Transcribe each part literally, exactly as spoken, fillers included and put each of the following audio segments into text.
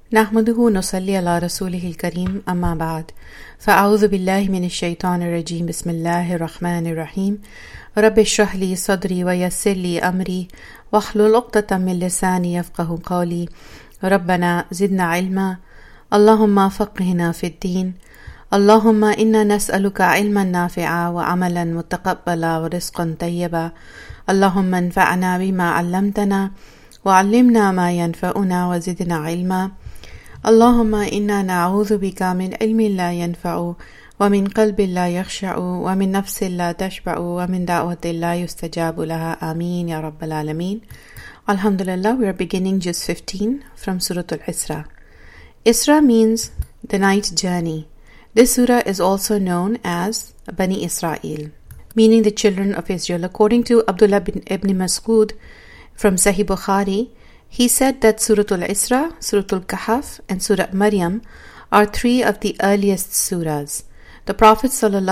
نحمده ونصلي على رسوله الكريم أما بعد فأعوذ بالله من الشيطان الرجيم بسم الله الرحمن الرحيم رب اشرح لي صدري ويسر لي أمري واحلل عقدة من لساني يفقه قولي ربنا زدنا علما اللهم فقهنا في الدين اللهم إنا نسألك علما نافعا وعملا متقبلا ورزقا طيبا اللهم انفعنا بما علمتنا وعلمنا ما ينفعنا وزدنا علما اللهم إنا نعوذ بك من علم لا ينفع ومن قلب لا يخشع ومن نفس لا تشبع ومن دعوة لا يستجاب لها آمين يا رب العالمين. Alhamdulillah, we are beginning Juz fifteen from Surah Al-Isra. Isra means the night journey. This surah is also known as Bani Israel, meaning the children of Israel. According to Abdullah bin Ibn Mas'ud from Sahih Bukhari, he said that Surah Al-Isra, Surah Al-Kahf and Surah Maryam are three of the earliest surahs. The Prophet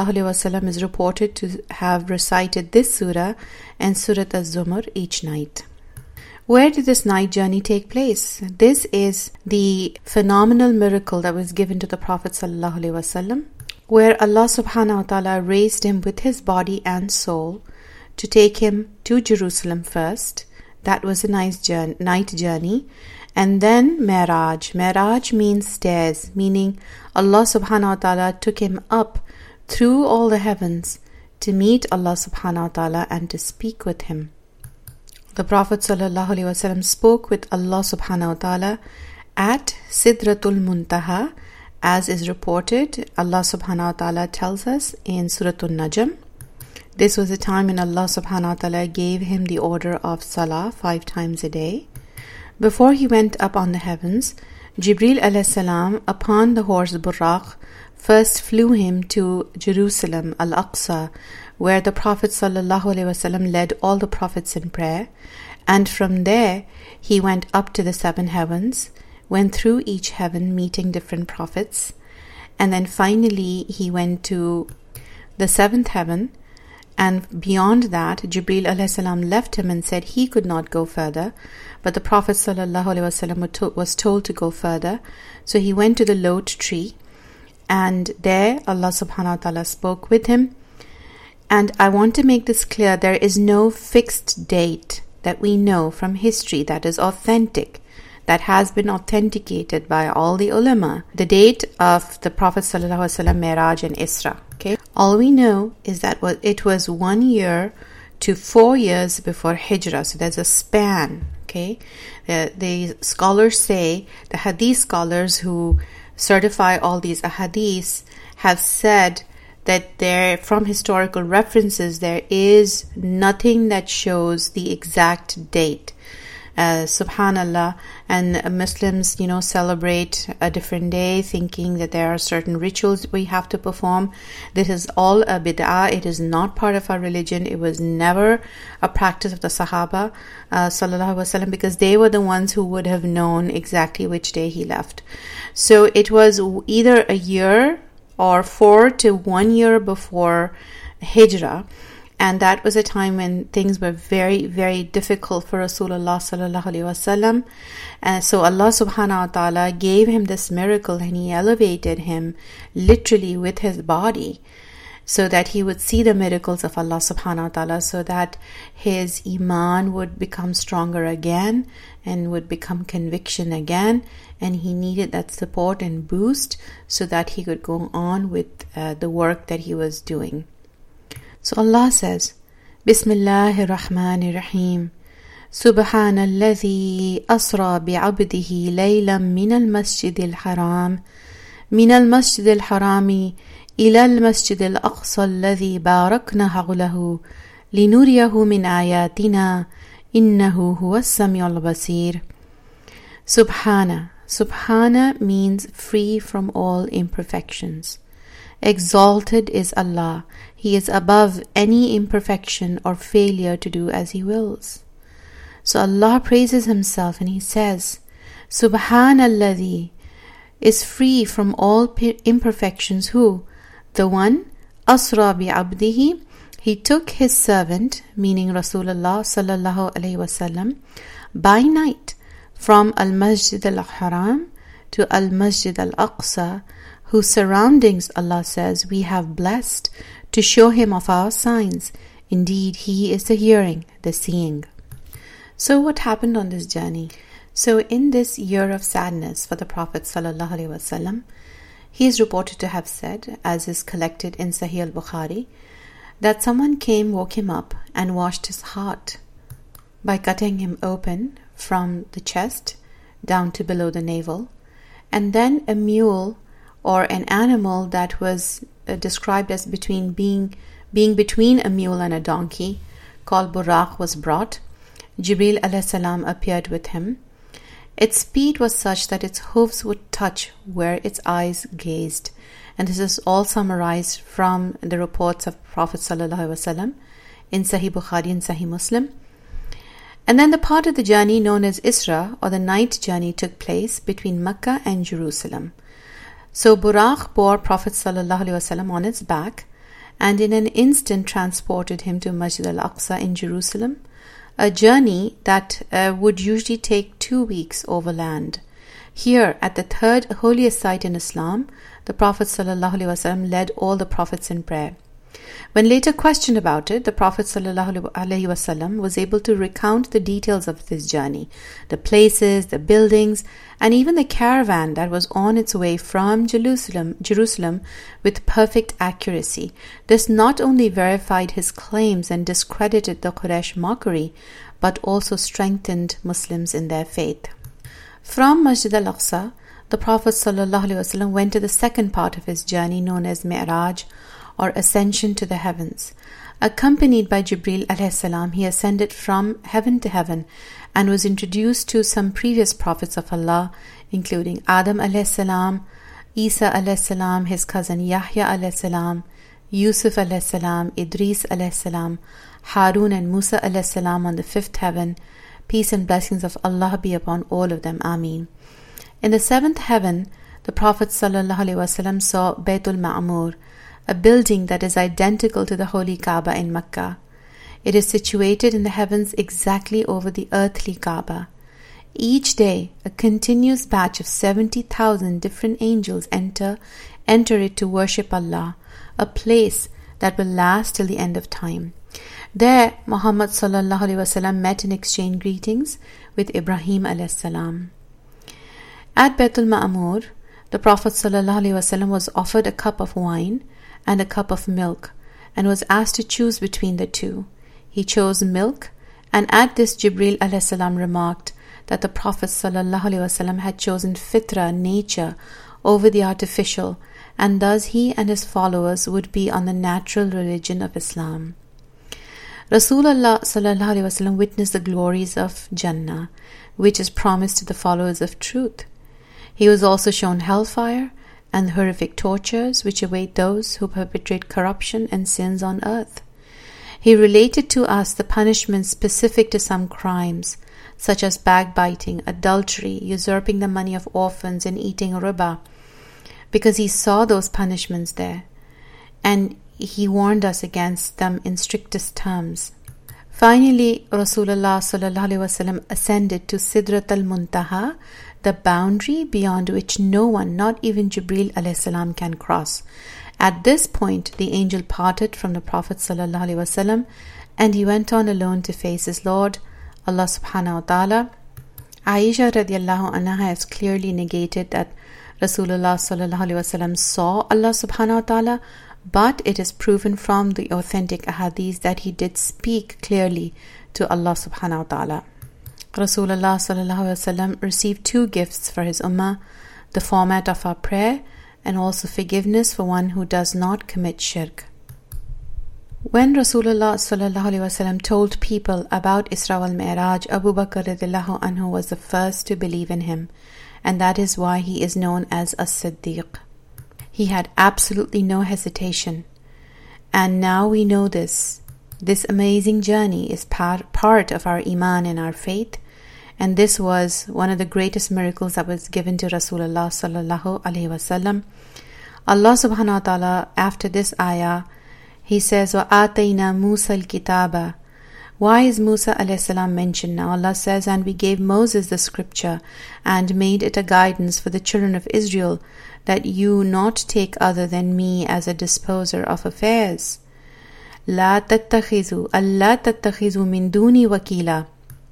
ﷺ is reported to have recited this surah and Surah Az-Zumar each night. Where did this night journey take place? This is the phenomenal miracle that was given to the Prophet ﷺ, where Allah subhanahu wa ta'ala raised him with his body and soul to take him to Jerusalem first. That was a nice journey, night journey. And then Mi'raj. Mi'raj means stairs, meaning Allah subhanahu wa ta'ala took him up through all the heavens to meet Allah subhanahu wa ta'ala and to speak with him. The Prophet sallallahu alaihi wasallam spoke with Allah subhanahu wa ta'ala at Sidratul Muntaha, as is reported. Allah subhanahu wa ta'ala tells us in Surah An-Najm. This was a time when Allah subhanahu wa ta'ala gave him the order of Salah five times a day. Before he went up on the heavens, Jibreel alayhi salam upon the horse Buraq first flew him to Jerusalem, Al-Aqsa, where the Prophet sallallahu alaihi wasallam led all the prophets in prayer. And from there, he went up to the seven heavens, went through each heaven meeting different prophets. And then finally, he went to the seventh heaven. And beyond that, Jibreel alayhi salam left him and said he could not go further. But the Prophet sallallahu alaihi wasallam was told to go further. So he went to the Lot tree. And there, Allah subhanahu wa ta'ala spoke with him. And I want to make this clear, there is no fixed date that we know from history that is authentic, that has been authenticated by all the ulama. The date of the Prophet sallallahu alaihi wasallam Mi'raj and Isra. Okay, all we know is that it was one year to four years before Hijrah. So there's a span. Okay, the, the scholars say, the Hadith scholars who certify all these ahadiths have said that there, from historical references, there is nothing that shows the exact date. Uh, subhanallah, and Muslims, you know, celebrate a different day thinking that there are certain rituals we have to perform. This is all a bid'ah. It is not part of our religion. It was never a practice of the Sahaba, uh, sallallahu alaihi wasallam, because they were the ones who would have known exactly which day he left. So it was either a year or four to one year before Hijrah. And that was a time when things were very, very difficult for Rasulullah sallallahu alaihi wasallam. And so Allah subhanahu wa ta'ala gave him this miracle, and he elevated him literally with his body, so that he would see the miracles of Allah subhanahu wa ta'ala, so that his iman would become stronger again and would become conviction again. And he needed that support and boost so that he could go on with uh, the work that he was doing. So Allah says, Bismillahir Rahmanir Rahim. Subhanalladhi asra bi'abdihi laylan minal masjidil haram minal masjidil harami ilal masjidil aqsa alladhi barakna hawlahu linuriyahu min ayatina innahu huwas samiul basir. Subhana. Subhana means free from all imperfections. Exalted is Allah. He is above any imperfection or failure to do as He wills. So Allah praises Himself and He says, Subhanalladhi is free from all imperfections. Who? The one, Asra bi abdihi. He took His servant, meaning Rasulullah sallallahu alaihi wasallam, by night from Al-Masjid Al-Haram to Al-Masjid Al-Aqsa, whose surroundings, Allah says, we have blessed to show him of our signs. Indeed, he is the hearing, the seeing. So what happened on this journey? So in this year of sadness for the Prophet sallallahu alaihi wasallam, he is reported to have said, as is collected in Sahih al-Bukhari, that someone came, woke him up, and washed his heart by cutting him open from the chest down to below the navel, and then a mule or an animal that was uh, described as between being being between a mule and a donkey, called Buraq, was brought. Jibril alayhi salam appeared with him. Its speed was such that its hooves would touch where its eyes gazed. And this is all summarized from the reports of Prophet sallallahu alaihi wasallam in Sahih Bukhari and Sahih Muslim. And then the part of the journey known as Isra, or the night journey, took place between Mecca and Jerusalem. So Buraq bore Prophet sallallahu alaihi wasallam on its back, and in an instant transported him to Masjid al-Aqsa in Jerusalem, a journey that uh, would usually take two weeks overland. Here, at the third holiest site in Islam, the Prophet ﷺ led all the prophets in prayer. When later questioned about it, the Prophet ﷺ was able to recount the details of this journey, the places, the buildings, and even the caravan that was on its way from Jerusalem, Jerusalem with perfect accuracy. This not only verified his claims and discredited the Quraysh mockery, but also strengthened Muslims in their faith. From Masjid al-Aqsa, the Prophet ﷺ went to the second part of his journey known as Mi'raj, or ascension to the heavens. Accompanied by Jibril alayhi salam, he ascended from heaven to heaven and was introduced to some previous prophets of Allah, including Adam alayhi salam, Isa alayhi salam, his cousin Yahya alayhi salam, Yusuf alayhi salam, Idris alayhi salam, Harun and Musa alayhi salam on the fifth heaven. Peace and blessings of Allah be upon all of them. Ameen. In the seventh heaven, the Prophet sallallahu alaihi wasallam saw Baytul Ma'mur, a building that is identical to the Holy Kaaba in Mecca. It is situated in the heavens exactly over the earthly Kaaba. Each day, a continuous batch of seventy thousand different angels enter, enter it to worship Allah, a place that will last till the end of time. There, Muhammad sallallahu alaihi wasallam met and exchanged greetings with Ibrahim alayhi salam. At Baytul Ma'mur, the Prophet sallallahu alaihi wasallam was offered a cup of wine and a cup of milk, and was asked to choose between the two. He chose milk, and at this Jibril alayhi salam remarked that the Prophet sallallahu alaihi wasallam had chosen fitra, nature, over the artificial, and thus he and his followers would be on the natural religion of Islam. Rasulullah sallallahu alaihi wasallam witnessed the glories of Jannah, which is promised to the followers of truth. He was also shown hellfire and horrific tortures which await those who perpetrate corruption and sins on earth. He related to us the punishments specific to some crimes, such as backbiting, adultery, usurping the money of orphans, and eating riba, because he saw those punishments there, and he warned us against them in strictest terms. Finally, Rasulullah sallallahu alaihi wasallam ascended to Sidrat al-Muntaha, the boundary beyond which no one, not even Jibril alayhi salam, can cross. At this point, the angel parted from the Prophet sallallahu alaihi wasallam, and he went on alone to face his Lord, Allah subhanahu wa ta'ala. Aisha radiallahu anha has clearly negated that Rasulullah sallallahu alaihi wasallam saw Allah subhanahu wa ta'ala, but it is proven from the authentic ahadith that he did speak clearly to Allah subhanahu wa ta'ala. Rasulullah sallallahu alaihi wasallam received two gifts for his ummah, the format of our prayer and also forgiveness for one who does not commit shirk. When Rasulullah sallallahu alaihi wasallam told people about Isra wal Mi'raj, Abu Bakr radiallahu anhu was the first to believe in him, and that is why he is known as As-Siddiq. He had absolutely no hesitation. And now we know this. This amazing journey is part, part of our iman and our faith. And this was one of the greatest miracles that was given to Rasulullah sallallahu alaihi wasallam. Allah subhanahu wa ta'ala, after this ayah, He says, وَآتَيْنَا مُوسَى الْكِتَابَ. Why is Musa alayhi salam mentioned now? Allah says, and we gave Moses the scripture and made it a guidance for the children of Israel, that you not take other than me as a disposer of affairs. La tattakhizu, Allah tattakhizu min duni wakila.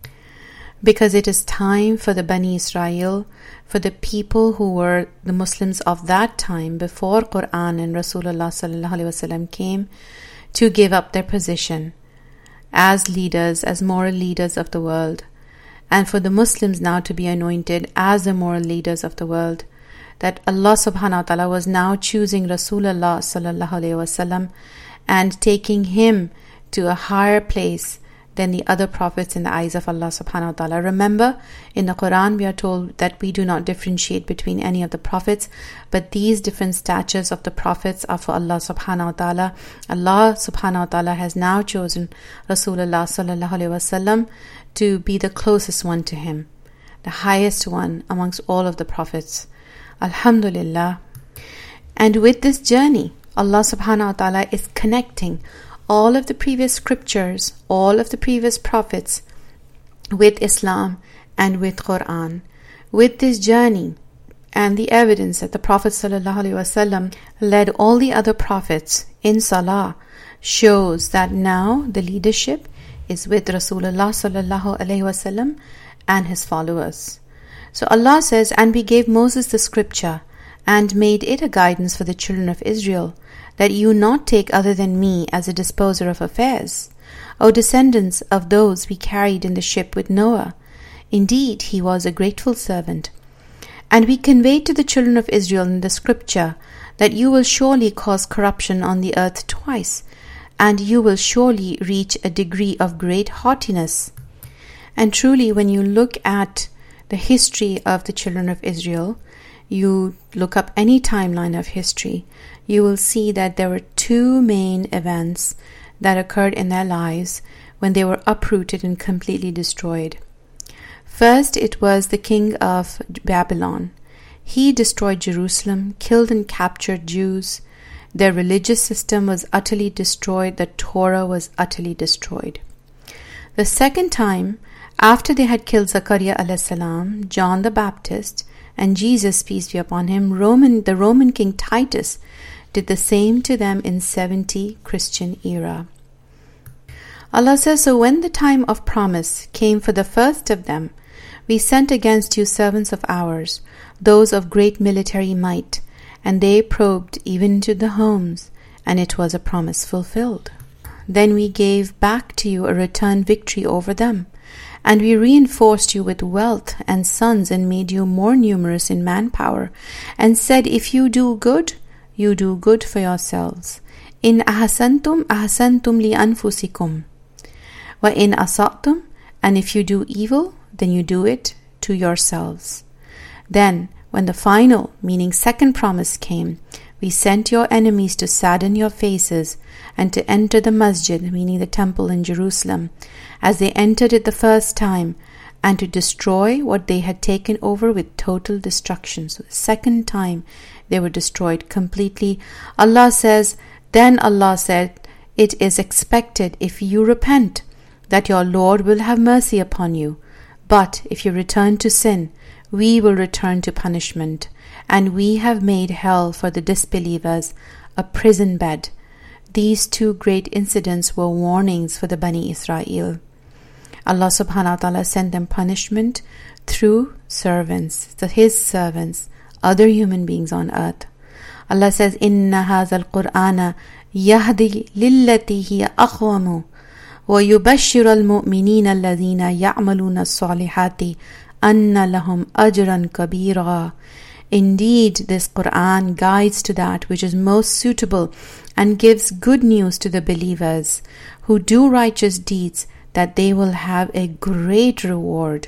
Because it is time for the Bani Israel, for the people who were the Muslims of that time before Quran and Rasulullah sallallahu alaihi wasallam came, to give up their position as leaders, as moral leaders of the world, and for the Muslims now to be anointed as the moral leaders of the world. That Allah subhanahu wa ta'ala was now choosing Rasulullah sallallahu alaihi wasallam and taking him to a higher place than the other prophets in the eyes of Allah subhanahu wa ta'ala. Remember, in the Quran we are told that we do not differentiate between any of the prophets, but these different statures of the prophets are for Allah subhanahu wa ta'ala. Allah subhanahu wa ta'ala has now chosen Rasulullah sallallahu alaihi wasallam to be the closest one to him, the highest one amongst all of the prophets. Alhamdulillah. And with this journey, Allah subhanahu wa ta'ala is connecting all of the previous scriptures, all of the previous prophets with Islam and with Quran. With this journey and the evidence that the Prophet sallallahu alaihi wasallam led all the other prophets in Salah shows that now the leadership is with Rasulullah sallallahu alaihi wasallam and his followers. So Allah says, and we gave Moses the scripture and made it a guidance for the children of Israel, that you not take other than me as a disposer of affairs, O descendants of those we carried in the ship with Noah. Indeed, he was a grateful servant. And we conveyed to the children of Israel in the scripture that you will surely cause corruption on the earth twice, and you will surely reach a degree of great haughtiness. And truly, when you look at the history of the children of Israel, you look up any timeline of history, you will see that there were two main events that occurred in their lives when they were uprooted and completely destroyed. First, it was the king of Babylon. He destroyed Jerusalem, killed and captured Jews. Their religious system was utterly destroyed. The Torah was utterly destroyed. The second time, after they had killed Zakaria alayhi salam, John the Baptist, and Jesus, peace be upon him, Roman, the Roman king Titus did the same to them in seventy Christian era. Allah says, so when the time of promise came for the first of them, we sent against you servants of ours, those of great military might, and they probed even to the homes, and it was a promise fulfilled. Then we gave back to you a return victory over them, and we reinforced you with wealth and sons and made you more numerous in manpower, and said, if you do good, you do good for yourselves. In ahsantum ahsantum li anfusikum. Wa in asatum, and if you do evil, then you do it to yourselves. Then, when the final, meaning second promise came, we sent your enemies to sadden your faces and to enter the masjid, meaning the temple in Jerusalem, as they entered it the first time, and to destroy what they had taken over with total destruction. So the second time they were destroyed completely. Allah says, then Allah said, it is expected if you repent that your Lord will have mercy upon you. But if you return to sin, we will return to punishment. And we have made hell for the disbelievers a prison bed. These two great incidents were warnings for the Bani Israel. Allah subhanahu wa ta'ala sent them punishment through servants, so his servants, other human beings on earth. Allah says, Inna hadha al-Qur'ana yahdi lillati hiya aqwamu wa yubashshiru al-mu'minina alladhina ya'maluna as-salihati anna lahum ajran kabira. Indeed, this Qur'an guides to that which is most suitable and gives good news to the believers who do righteous deeds, that they will have a great reward.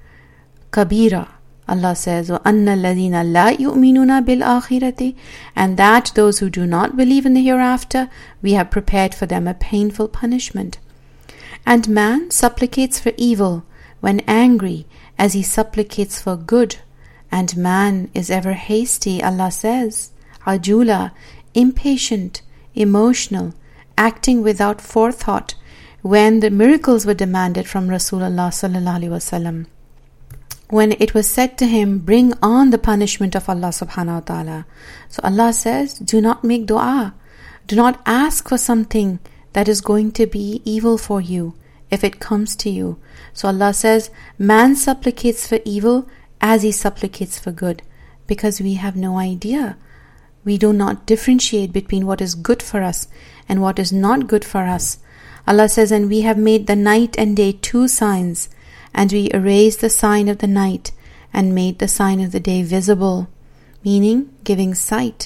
Kabira, Allah says, وَأَنَّ الَّذِينَ لَا يُؤْمِنُونَ بِالْآخِرَةِ, and that those who do not believe in the hereafter, we have prepared for them a painful punishment. And man supplicates for evil when angry, as he supplicates for good. And man is ever hasty, Allah says, ajula, impatient, emotional, acting without forethought, when the miracles were demanded from Rasulullah sallallahu alaihi wasallam, when it was said to him, bring on the punishment of Allah subhanahu wa ta'ala. So Allah says, do not make dua. Do not ask for something that is going to be evil for you if it comes to you. So Allah says, man supplicates for evil as he supplicates for good, because we have no idea. We do not differentiate between what is good for us and what is not good for us. Allah says, and we have made the night and day two signs, and we erased the sign of the night and made the sign of the day visible, meaning giving sight.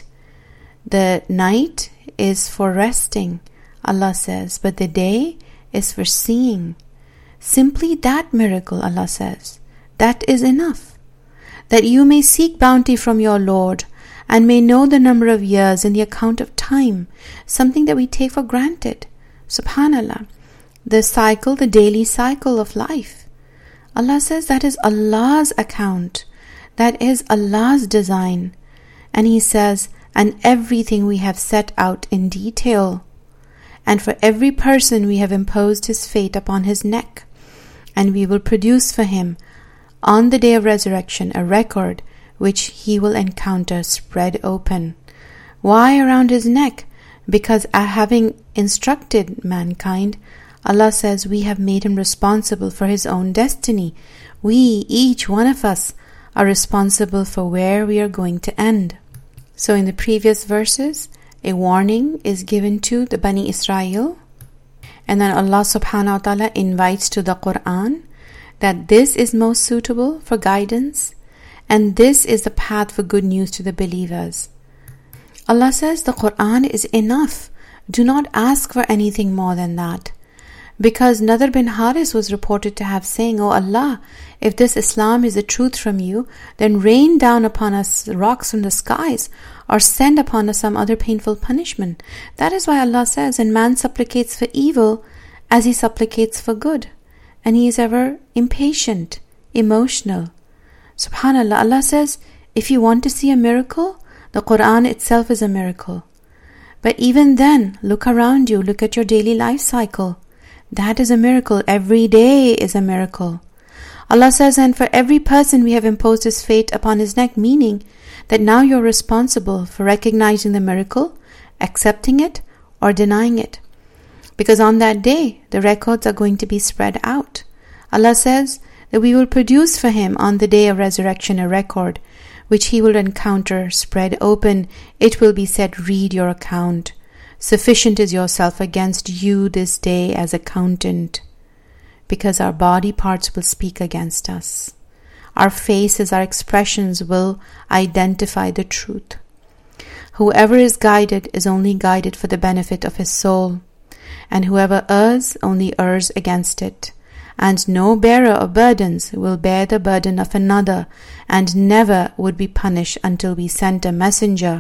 The night is for resting, Allah says, but the day is for seeing. Simply that miracle, Allah says, that is enough, that you may seek bounty from your Lord and may know the number of years in the account of time, something that we take for granted. Subhanallah, the cycle, the daily cycle of life. Allah says that is Allah's account, that is Allah's design. And He says, and everything we have set out in detail. And for every person we have imposed his fate upon his neck, and we will produce for him on the day of resurrection a record which he will encounter spread open. Why around his neck? Because having instructed mankind, Allah says we have made him responsible for his own destiny. We, each one of us, are responsible for where we are going to end. So in the previous verses, a warning is given to the Bani Israel, and then Allah subhanahu wa ta'ala invites to the Quran that this is most suitable for guidance, and this is the path for good news to the believers. Allah says the Quran is enough. Do not ask for anything more than that. Because Nadr bin Haris was reported to have saying, O Allah, if this Islam is the truth from you, then rain down upon us rocks from the skies, or send upon us some other painful punishment. That is why Allah says, and man supplicates for evil as he supplicates for good. And he is ever impatient, emotional. Subhanallah, Allah says, if you want to see a miracle, the Quran itself is a miracle. But even then, look around you, look at your daily life cycle. That is a miracle. Every day is a miracle. Allah says, and for every person we have imposed his fate upon his neck, meaning that now you're responsible for recognizing the miracle, accepting it, or denying it. Because on that day, the records are going to be spread out. Allah says that we will produce for him on the day of resurrection a record, which he will encounter spread open. It will be said, read your account. Sufficient is yourself against you this day as accountant, because our body parts will speak against us. Our faces, our expressions will identify the truth. Whoever is guided is only guided for the benefit of his soul, and whoever errs only errs against it. And no bearer of burdens will bear the burden of another, and never would be punished until we sent a messenger.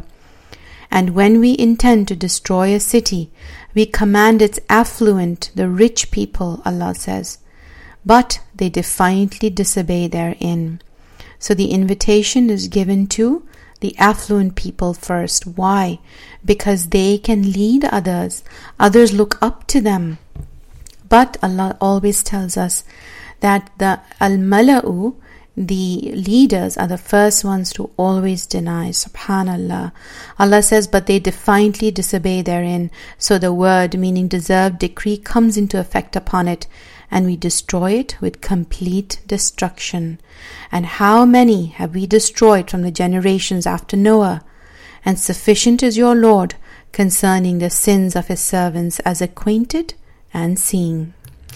And when we intend to destroy a city, we command its affluent, the rich people, Allah says, but they defiantly disobey therein. So the invitation is given to the affluent people first. Why? Because they can lead others. Others look up to them. But Allah always tells us that the al-mala'u, the leaders, are the first ones to always deny. Subhanallah. Allah says, but they defiantly disobey therein. So the word, meaning deserved decree, comes into effect upon it, and we destroy it with complete destruction. And how many have we destroyed from the generations after Noah? And sufficient is your Lord concerning the sins of his servants, as acquainted and seeing.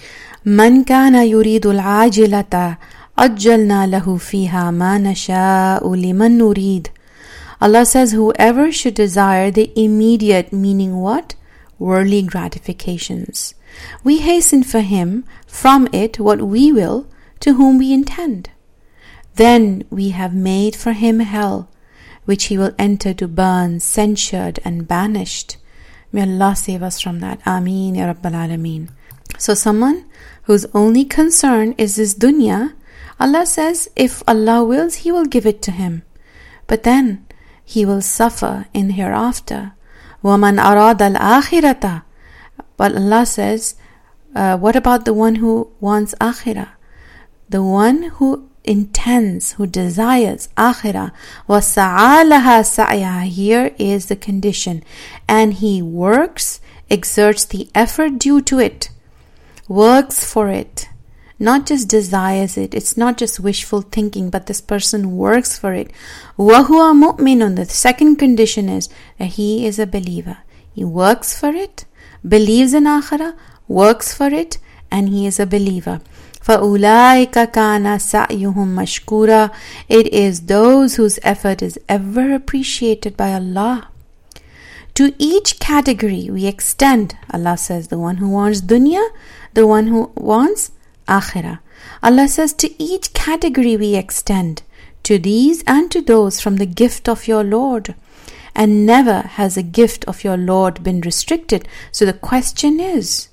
Man kana yuridu al-ajilata ajjalna lahu fiha ma nasha'u liman nurid. Allah says, whoever should desire the immediate, meaning what? Worldly gratifications, we hasten for him from it what we will to whom we intend. Then we have made for him hell, which he will enter to burn, censured and banished. May Allah save us from that. Ameen ya Rabbal Alameen. So someone whose only concern is this dunya, Allah says if Allah wills, He will give it to him. But then he will suffer in hereafter. وَمَنْ أَرَادَ الْآخِرَةَ. But Allah says, uh, what about the one who wants akhirah? The one who intends, who desires akhirah, وَسَعَى لَهَا سَعْيَهَا, here is the condition, and he works, exerts the effort due to it, works for it, not just desires it. It's not just wishful thinking, but this person works for it. وَهُوَ مُؤْمِنٌ, the second condition is that he is a believer. He works for it, believes in akhirah, works for it, and he is a believer. فَأُولَٰئِكَ كَانَ سَعْيُهُمْ مَشْكُورًا, it is those whose effort is ever appreciated by Allah. To each category we extend, Allah says, the one who wants dunya, the one who wants akhirah. Allah says, to each category we extend, to these and to those from the gift of your Lord. And never has a gift of your Lord been restricted. So the question is,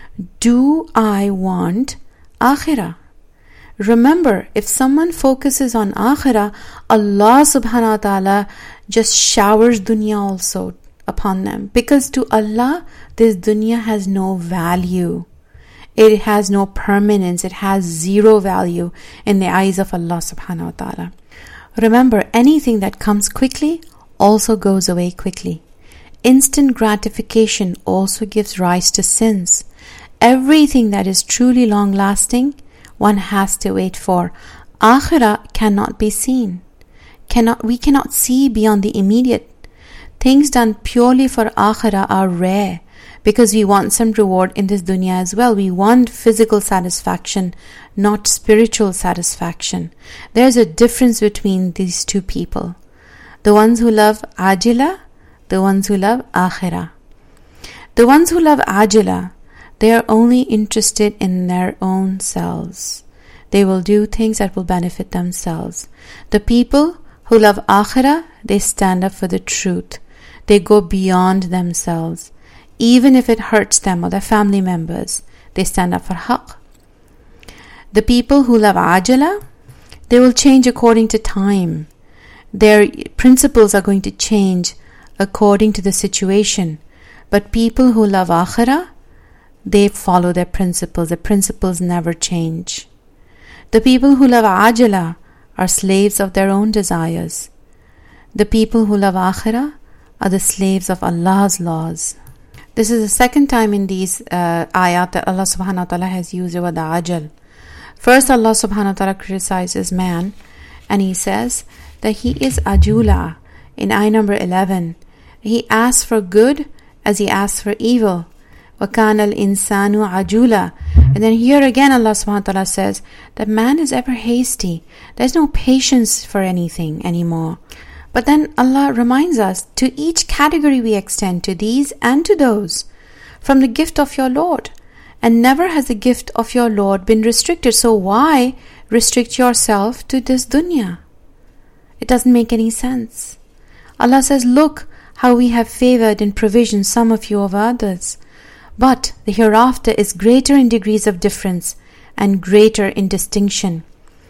do I want akhirah? Remember, if someone focuses on akhirah, Allah subhanahu wa ta'ala just showers dunya also upon them. Because to Allah, this dunya has no value. It has no permanence. It has zero value in the eyes of Allah subhanahu wa ta'ala. Remember, anything that comes quickly also goes away quickly. Instant gratification also gives rise to sins. Everything that is truly long-lasting, one has to wait for. Akhirah cannot be seen. Cannot we cannot see beyond the immediate. Things done purely for akhirah are rare, because we want some reward in this dunya as well. We want physical satisfaction, not spiritual satisfaction. There's a difference between these two people. The ones who love ajila, the ones who love akhirah. The ones who love ajila, they are only interested in their own selves. They will do things that will benefit themselves. The people who love akhirah, they stand up for the truth. They go beyond themselves. Even if it hurts them or their family members, they stand up for haqq. The people who love ajala, they will change according to time. Their principles are going to change according to the situation. But people who love akhirah, they follow their principles. The principles never change. The people who love ajala are slaves of their own desires. The people who love akhirah are the slaves of Allah's laws. This is the second time in these uh, ayat that Allah subhanahu wa ta'ala has used the word ajal. First, Allah subhanahu wa ta'ala criticizes man, and he says that he is ajula. In ayah number eleven, he asks for good as he asks for evil. وَكَانَ الْإِنسَانُ عَجُولًا. And then here again Allah subhanahu wa ta'ala says that man is ever hasty. There's no patience for anything anymore. But then Allah reminds us, to each category we extend, to these and to those, from the gift of your Lord. And never has the gift of your Lord been restricted. So why restrict yourself to this dunya? It doesn't make any sense. Allah says, look how we have favored in provision some of you over others. But the hereafter is greater in degrees of difference and greater in distinction.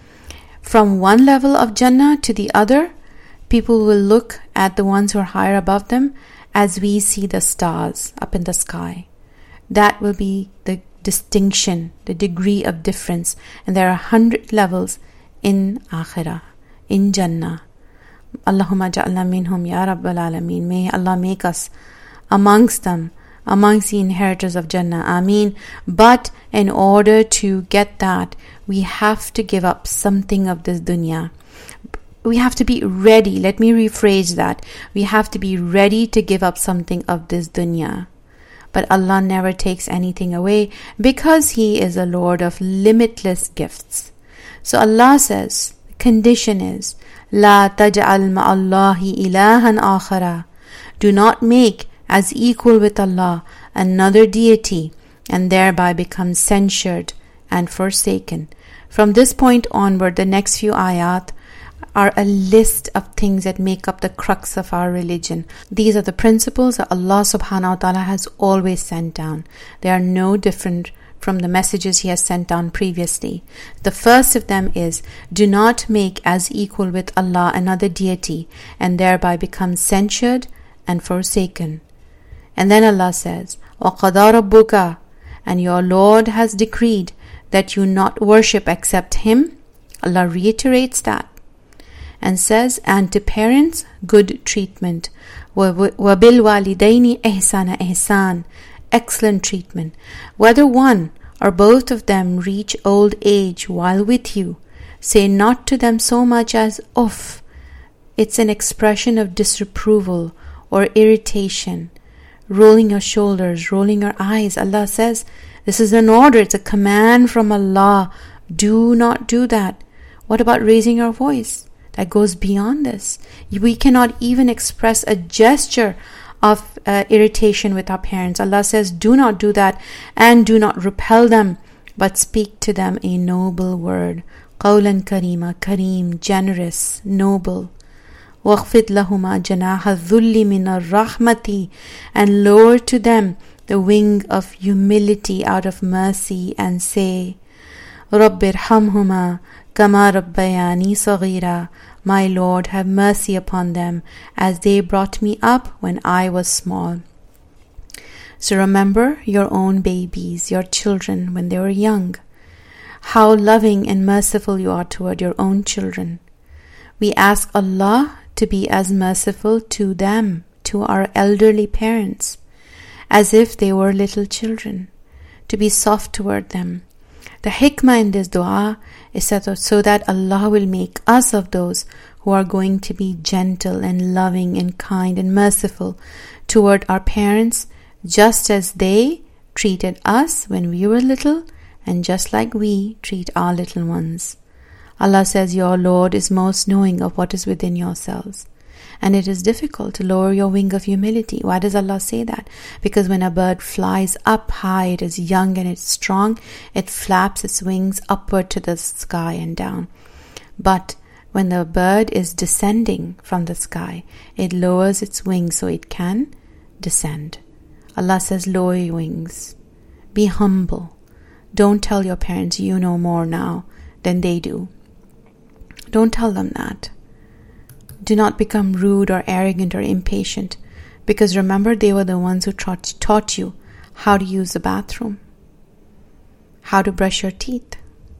From one level of Jannah to the other, people will look at the ones who are higher above them as we see the stars up in the sky. That will be the distinction, the degree of difference. And there are a hundred levels in Akhirah, in Jannah. Allahumma ja'alna minhum ya Rabbal Alameen. May Allah make us amongst them, amongst the inheritors of Jannah. Ameen. But in order to get that, we have to give up something of this dunya. We have to be ready. Let me rephrase that. We have to be ready to give up something of this dunya. But Allah never takes anything away because He is a Lord of limitless gifts. So Allah says, the condition is, La taj'al ma'allahi ilahan akhara. Do not make as equal with Allah another deity and thereby become censured and forsaken. From this point onward, the next few ayat are a list of things that make up the crux of our religion. These are the principles that Allah subhanahu wa ta'ala has always sent down. They are no different from the messages He has sent down previously. The first of them is, do not make as equal with Allah another deity and thereby become censured and forsaken. And then Allah says, وَقَضَى رَبُّكَ, and your Lord has decreed that you not worship except Him. Allah reiterates that and says, and to parents, good treatment. وَبِالْوَالِدَيْنِ إِحْسَانَ إِحْسَان, excellent treatment. Whether one or both of them reach old age while with you, say not to them so much as uff. It's an expression of disapproval or irritation. Rolling your shoulders, rolling your eyes. Allah says, this is an order, it's a command from Allah. Do not do that. What about raising your voice? That goes beyond this. We cannot even express a gesture of uh, irritation with our parents. Allah says, do not do that, and do not repel them, but speak to them a noble word. قَوْلًا كَرِيمًا, Kareem, generous, noble. وَاخْفِضْ لَهُمَا جَنَاحَ الذُّلِّ مِنَ الرَّحْمَةِ, and lower to them the wing of humility out of mercy, and say, رَبِّ ارْحَمْهُمَا كَمَا رَبَّيَانِي صَغِيرًا, my Lord, have mercy upon them as they brought me up when I was small. So remember your own babies, your children when they were young. How loving and merciful you are toward your own children. We ask Allah to be as merciful to them, to our elderly parents, as if they were little children, to be soft toward them. The hikmah in this dua is so that Allah will make us of those who are going to be gentle and loving and kind and merciful toward our parents, just as they treated us when we were little, and just like we treat our little ones. Allah says, your Lord is most knowing of what is within yourselves. And it is difficult to lower your wing of humility. Why does Allah say that? Because when a bird flies up high, it is young and it's strong, it flaps its wings upward to the sky and down. But when the bird is descending from the sky, it lowers its wings so it can descend. Allah says, lower your wings. Be humble. Don't tell your parents you know more now than they do. Don't tell them that. Do not become rude or arrogant or impatient, because remember, they were the ones who taught, taught you how to use the bathroom, how to brush your teeth,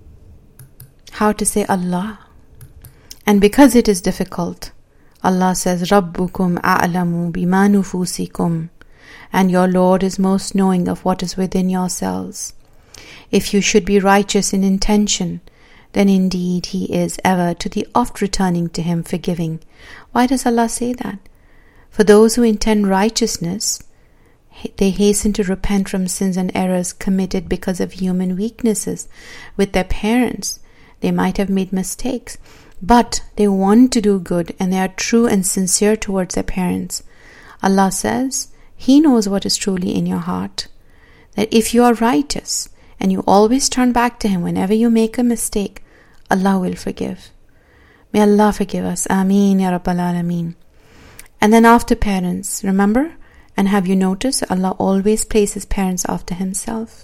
how to say Allah. And because it is difficult, Allah says, Rabbukum a'lamu bima nufusikum, and your Lord is most knowing of what is within yourselves. If you should be righteous in intention, then indeed He is ever to the oft returning to Him forgiving. Why does Allah say that? For those who intend righteousness, they hasten to repent from sins and errors committed because of human weaknesses with their parents. They might have made mistakes, but they want to do good and they are true and sincere towards their parents. Allah says, He knows what is truly in your heart. That if you are righteous, and you always turn back to Him whenever you make a mistake, Allah will forgive. May Allah forgive us. Ameen Ya Rabbal Alameen. And then after parents, remember, and have you noticed, Allah always places parents after Himself.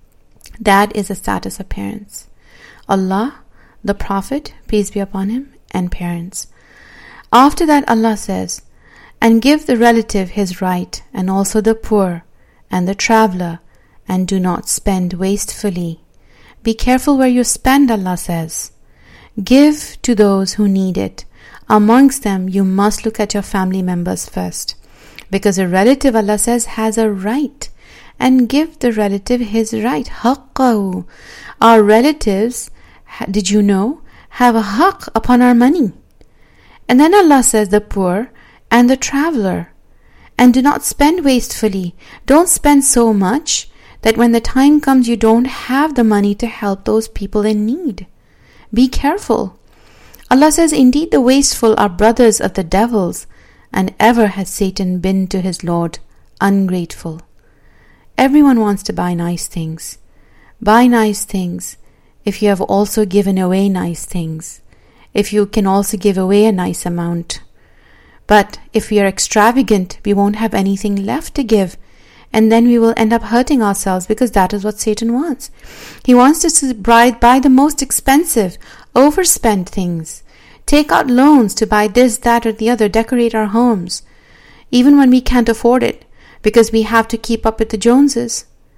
That is the status of parents. Allah, the Prophet, peace be upon him, and parents. After that, Allah says, and give the relative his right, and also the poor, and the traveler, and do not spend wastefully. Be careful where you spend, Allah says. Give to those who need it. Amongst them, you must look at your family members first. Because a relative, Allah says, has a right. And give the relative his right. Haqqahu. Our relatives, did you know, have a haqq upon our money. And then Allah says the poor and the traveler. And do not spend wastefully. Don't spend so much that when the time comes you don't have the money to help those people in need. Be careful. Allah says, indeed the wasteful are brothers of the devils, and ever has Satan been to his Lord ungrateful. Everyone wants to buy nice things. Buy nice things if you have also given away nice things, if you can also give away a nice amount. But if we are extravagant, we won't have anything left to give, and then we will end up hurting ourselves, because that is what Satan wants. He wants us to buy the most expensive, overspend things, take out loans to buy this, that, or the other, decorate our homes, even when we can't afford it, because we have to keep up with the Joneses.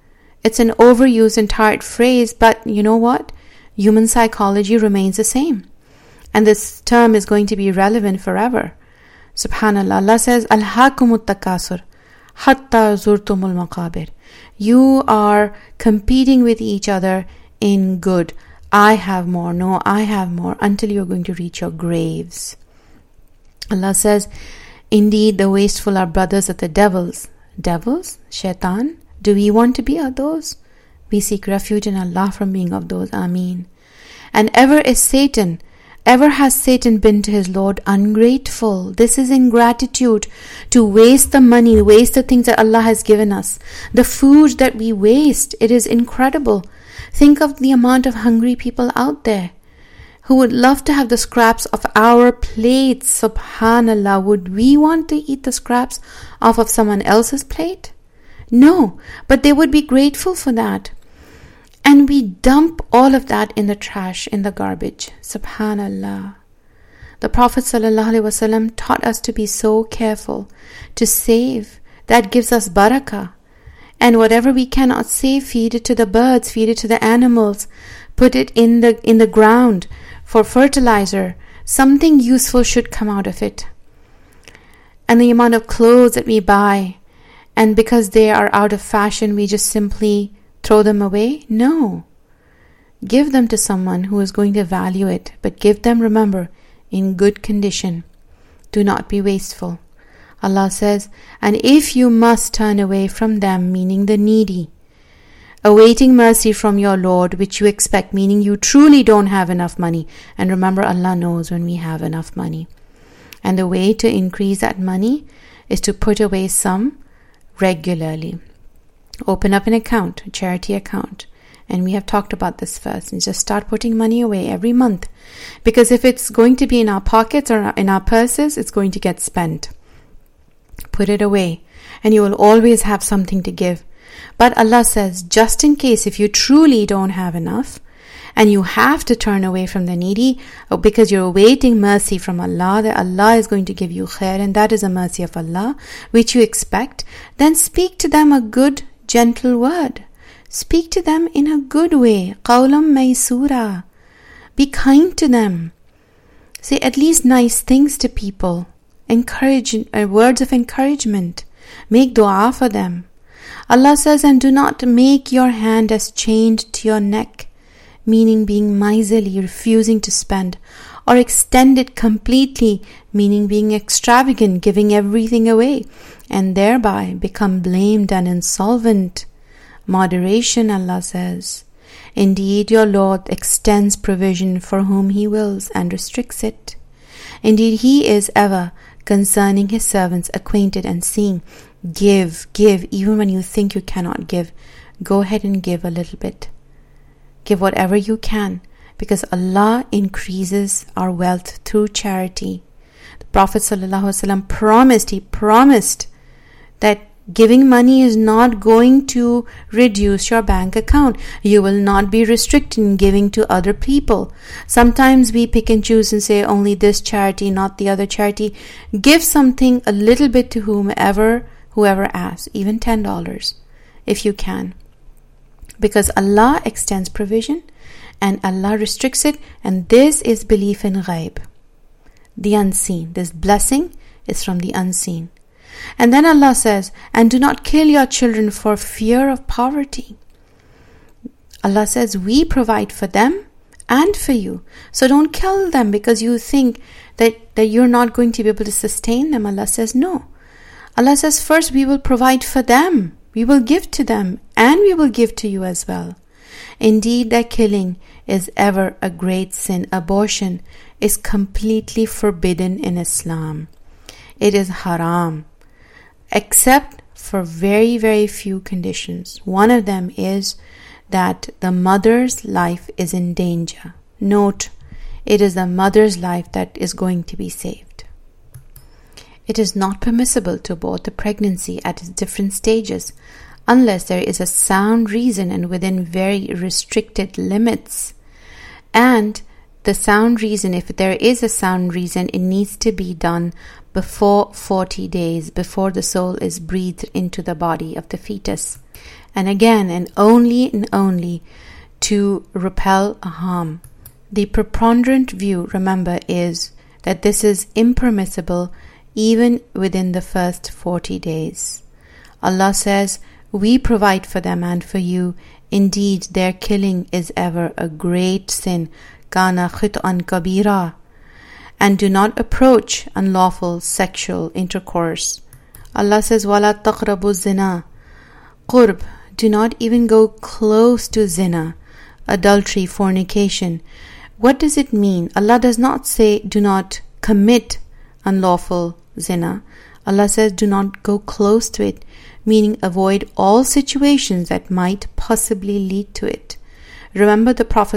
It's an overused and tired phrase, but you know what? Human psychology remains the same. And this term is going to be relevant forever. Subhanallah, Allah says, Alhaakumut takasur, hatta zurtumul maqabir. You are competing with each other in good. I have more, no, I have more, until you're going to reach your graves. Allah says, indeed, the wasteful are brothers of the devils. Devils? Shaitan? Do we want to be of those? We seek refuge in Allah from being of those. Ameen. And ever is Satan, ever has Satan been to his Lord ungrateful. This is ingratitude, to waste the money, waste the things that Allah has given us. The food that we waste, it is incredible. Think of the amount of hungry people out there who would love to have the scraps of our plates. Subhanallah, would we want to eat the scraps off of someone else's plate? No, but they would be grateful for that. And we dump all of that in the trash, in the garbage. Subhanallah. The Prophet ﷺ taught us to be so careful, to save. That gives us barakah. And whatever we cannot save, feed it to the birds, feed it to the animals, put it in the in the ground for fertilizer. Something useful should come out of it. And the amount of clothes that we buy, and because they are out of fashion, we just simply throw them away? No. Give them to someone who is going to value it, but give them, remember, in good condition. Do not be wasteful. Allah says, and if you must turn away from them, meaning the needy, awaiting mercy from your Lord, which you expect, meaning you truly don't have enough money. And remember, Allah knows when we have enough money. And the way to increase that money is to put away some regularly. Open up an account, a charity account. And we have talked about this first. And just start putting money away every month. Because if it's going to be in our pockets or in our purses, it's going to get spent. Put it away. And you will always have something to give. But Allah says, just in case if you truly don't have enough, and you have to turn away from the needy, because you're awaiting mercy from Allah, that Allah is going to give you khair, and that is a mercy of Allah, which you expect, then speak to them a good, gentle word. Speak to them in a good way. Qawlam maysura. Be kind to them. Say at least nice things to people. Encourage, uh, words of encouragement. Make dua for them. Allah says, and do not make your hand as chained to your neck, meaning being miserly, refusing to spend, or extend it completely, meaning being extravagant, giving everything away, and thereby become blamed and insolvent. Moderation, Allah says. Indeed, your Lord extends provision for whom He wills and restricts it. Indeed, He is ever concerning His servants acquainted and seeing. Give, give, even when you think you cannot give. Go ahead and give a little bit. Give whatever you can, because Allah increases our wealth through charity. The Prophet ﷺ promised, he promised that giving money is not going to reduce your bank account. You will not be restricted in giving to other people. Sometimes we pick and choose and say only this charity, not the other charity. Give something a little bit to whomever, whoever asks, even ten dollars if you can. Because Allah extends provision and Allah restricts it, and this is belief in ghaib, the unseen. This blessing is from the unseen. And then Allah says, and do not kill your children for fear of poverty. Allah says, we provide for them and for you. So don't kill them because you think that, that you're not going to be able to sustain them. Allah says, no. Allah says, first we will provide for them. We will give to them and we will give to you as well. Indeed, that killing is ever a great sin. Abortion is completely forbidden in Islam. It is haram, except for very, very few conditions. One of them is that the mother's life is in danger. Note, it is the mother's life that is going to be saved. It is not permissible to abort the pregnancy at its different stages unless there is a sound reason and within very restricted limits. And The sound reason, if there is a sound reason, it needs to be done before forty days, before the soul is breathed into the body of the fetus. And again, and only and only to repel a harm. The preponderant view, remember, is that this is impermissible even within the first forty days. Allah says, we provide for them and for you. Indeed, their killing is ever a great sin. Kana khit'an kabira. And do not approach unlawful sexual intercourse. Allah says, wala taqrabu zina. Qurb. Do not even go close to zina, adultery, fornication. What does it mean? Allah does not say do not commit unlawful zina. Allah says do not go close to it, meaning avoid all situations that might possibly lead to it. Remember, the Prophet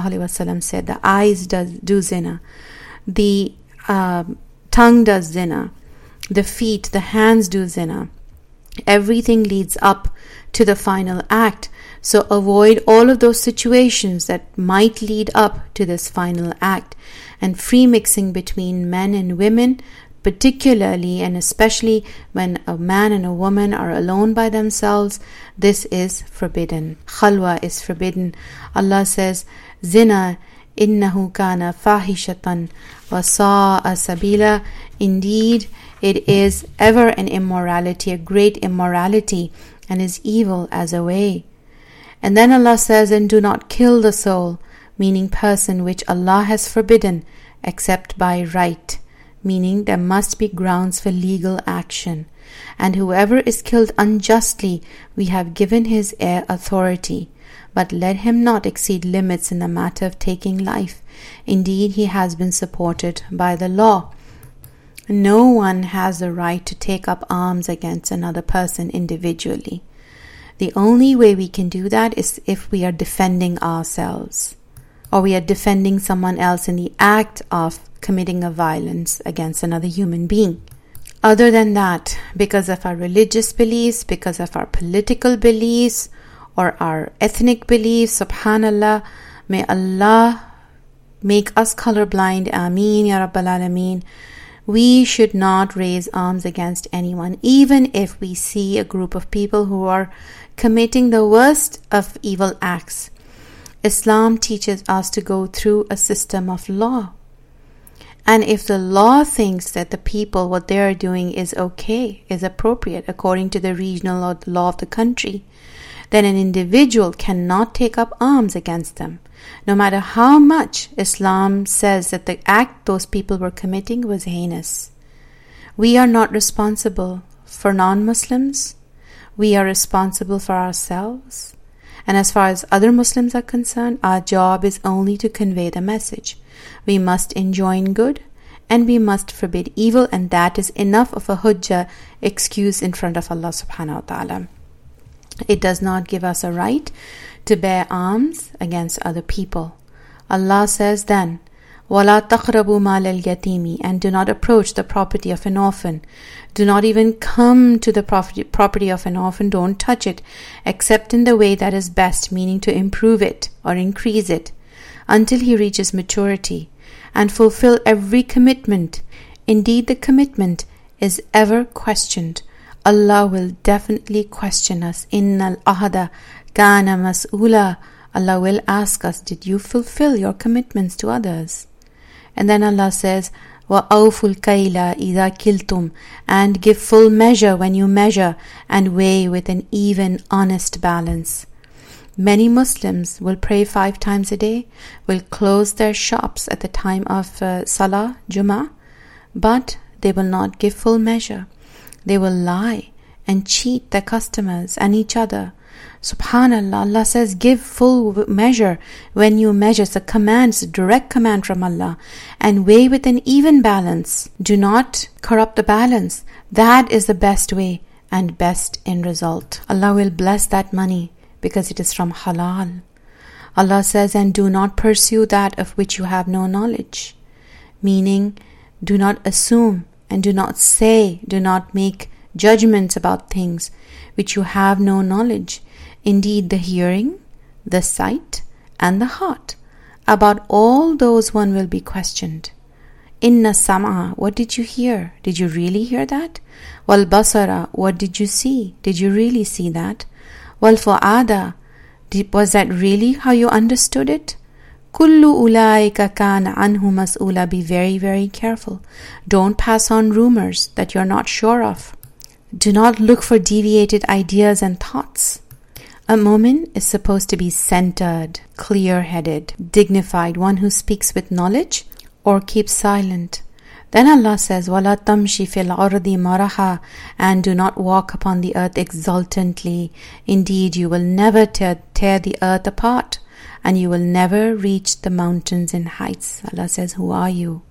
ﷺ said the eyes does, do zina, the uh, tongue does zina, the feet, the hands do zina. Everything leads up to the final act. So avoid all of those situations that might lead up to this final act. And free mixing between men and women, particularly and especially when a man and a woman are alone by themselves, this is forbidden. Khalwa is forbidden. Allah says, Zina innahu kana fahishatan wa sa'a sabila. Indeed, it is ever an immorality, a great immorality, and is evil as a way. And then Allah says, and do not kill the soul, meaning person which Allah has forbidden, except by right, meaning there must be grounds for legal action. And whoever is killed unjustly, we have given his heir authority. But let him not exceed limits in the matter of taking life. Indeed, he has been supported by the law. No one has the right to take up arms against another person individually. The only way we can do that is if we are defending ourselves, or we are defending someone else in the act of committing a violence against another human being. Other than that, because of our religious beliefs, because of our political beliefs, or our ethnic beliefs, subhanallah, may Allah make us colorblind, ameen, ya Rabbal Alameen. We should not raise arms against anyone, even if we see a group of people who are committing the worst of evil acts. Islam teaches us to go through a system of law. And if the law thinks that the people, what they are doing is okay, is appropriate according to the regional or the law of the country, then an individual cannot take up arms against them. No matter how much Islam says that the act those people were committing was heinous. We are not responsible for non-Muslims. We are responsible for ourselves. And as far as other Muslims are concerned, our job is only to convey the message. We must enjoin good and we must forbid evil, and that is enough of a hujjah, excuse in front of Allah subhanahu wa ta'ala. It does not give us a right to bear arms against other people. Allah says then, وَلَا تَقْرَبُوا مَالَ الْيَتِيمِ, and do not approach the property of an orphan. Do not even come to the property, property of an orphan. Don't touch it, except in the way that is best, meaning to improve it or increase it, until he reaches maturity, and fulfill every commitment. Indeed, the commitment is ever questioned. Allah will definitely question us. Innal ahada kana mas'ula. Allah will ask us, did you fulfill your commitments to others? And then Allah says, wa awful kaila idha kiltum, and give full measure when you measure, and weigh with an even, honest balance. Many Muslims will pray five times a day, will close their shops at the time of uh, Salah, Jummah, but they will not give full measure. They will lie and cheat their customers and each other. Subhanallah, Allah says, give full measure when you measure. It's a command, it's a direct command from Allah. And weigh with an even balance. Do not corrupt the balance. That is the best way and best in result. Allah will bless that money because it is from halal. Allah says, and do not pursue that of which you have no knowledge. Meaning, do not assume and do not say, do not make judgments about things which you have no knowledge. Indeed, the hearing, the sight, and the heart about all those one will be questioned. Inna sam'a, what did you hear? Did you really hear that? Wal basara, what did you see? Did you really see that? Wal fu'ada, was that really how you understood it? Kullu ulaika kana anhu mas'ula, be very, very careful. Don't pass on rumors that you're not sure of. Do not look for deviated ideas and thoughts. A mu'min is supposed to be centered, clear-headed, dignified, one who speaks with knowledge or keeps silent. Then Allah says, وَلَا تَمْشِ فِي الْأَرْضِ مَرَحًا, and do not walk upon the earth exultantly. Indeed, you will never tear, tear the earth apart, and you will never reach the mountains in heights. Allah says, who are you?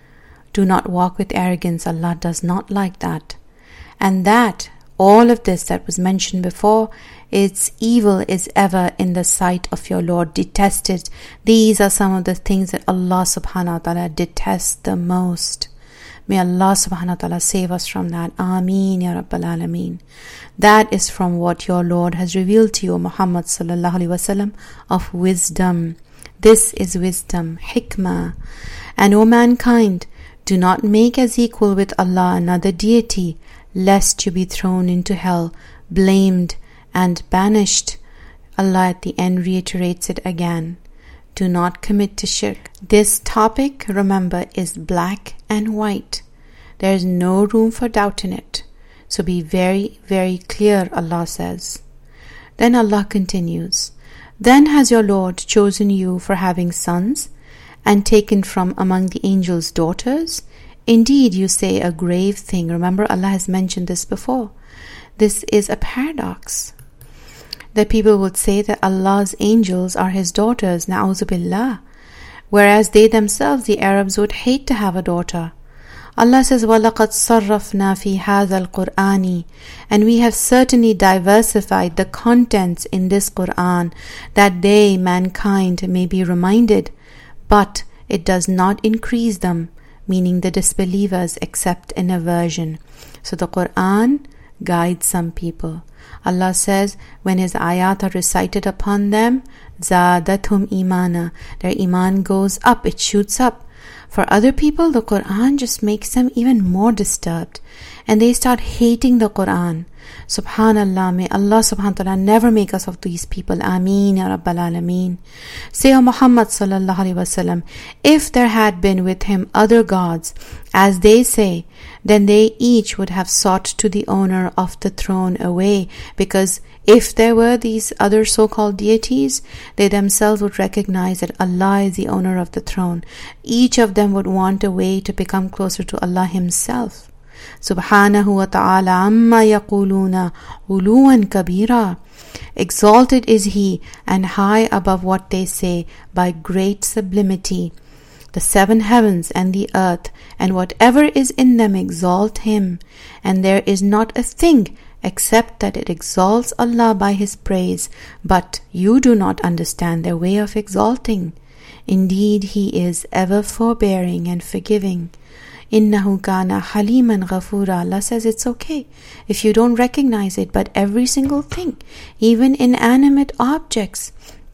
Do not walk with arrogance. Allah does not like that. And that, all of this that was mentioned before, its evil is ever in the sight of your Lord, detested. These are some of the things that Allah subhanahu wa ta'ala detests the most. May Allah subhanahu wa ta'ala save us from that. Ameen ya Rabbal Alameen. That is from what your Lord has revealed to you, Muhammad sallallahu alaihi wasallam, of wisdom. This is wisdom, hikmah. And O mankind, do not make as equal with Allah another deity, lest you be thrown into hell, blamed and banished. Allah at the end reiterates it again. Do not commit to shirk. This topic, remember, is black and white. There is no room for doubt in it. So be very, very clear, Allah says. Then Allah continues, then has your Lord chosen you for having sons and taken from among the angels daughters? Indeed, you say a grave thing. Remember, Allah has mentioned this before. This is a paradox. That people would say that Allah's angels are His daughters, na'uzu billah, whereas they themselves, the Arabs, would hate to have a daughter. Allah says, وَلَقَدْ صَرَّفْنَا فِي هَذَا الْقُرْآنِ, and we have certainly diversified the contents in this Qur'an, that they, mankind, may be reminded, but it does not increase them, meaning the disbelievers, except in aversion. So the Qur'an guides some people. Allah says, when His ayat are recited upon them, زَادَتْهُمْ إِيمَانًا, their iman goes up, it shoots up. For other people, the Qur'an just makes them even more disturbed, and they start hating the Qur'an. Subhanallah, may Allah subhanahu wa ta'ala never make us of these people. Ameen ya Rabbal Alameen. Say, O Muhammad sallallahu alaihi wasallam, if there had been with him other gods, as they say, then they each would have sought to the owner of the throne away, because if there were these other so-called deities, they themselves would recognize that Allah is the owner of the throne. Each of them would want a way to become closer to Allah Himself. Subhanahu wa ta'ala amma yaquluna uluwan kabira. Exalted is He and high above what they say by great sublimity. The seven heavens and the earth and whatever is in them exalt Him, and there is not a thing except that it exalts Allah by His praise, but you do not understand their way of exalting. Indeed, He is ever forbearing and forgiving. Innahu kana haliman ghafura. Allah says it's okay if you don't recognize it, but every single thing, even inanimate objects,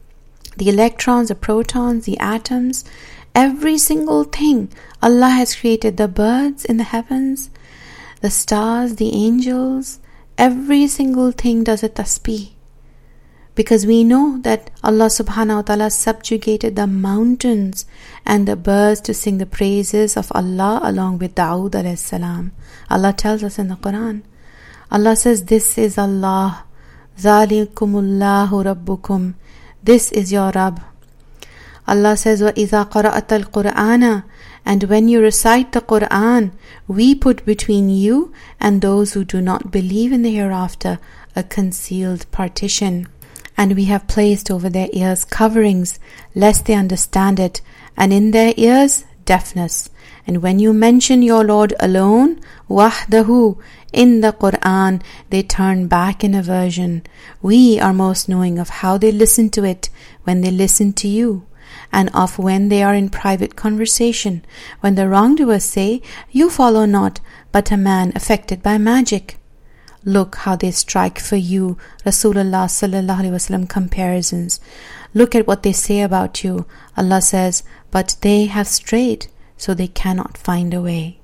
the electrons, the protons, the atoms, every single thing, Allah has created. The birds in the heavens, the stars, the angels, every single thing does a tasbih. Because we know that Allah subhanahu wa ta'ala subjugated the mountains and the birds to sing the praises of Allah along with Dawood alayhi salam. Allah tells us in the Quran. Allah says, this is Allah. ذَلِكُمُ اللَّهُ رَبُّكُمْ. This is your Rabb. Allah says, وَإِذَا قَرَأَتَ الْقُرْآنَ, and when you recite the Qur'an, we put between you and those who do not believe in the hereafter a concealed partition. And we have placed over their ears coverings, lest they understand it, and in their ears deafness. And when you mention your Lord alone, wahdahu, in the Qur'an, they turn back in aversion. We are most knowing of how they listen to it when they listen to you, and of when they are in private conversation, when the wrongdoers say, you follow not, but a man affected by magic. Look how they strike for you, Rasulullah sallallahu alaihi wasallam, comparisons. Look at what they say about you. Allah says, but they have strayed, so they cannot find a way.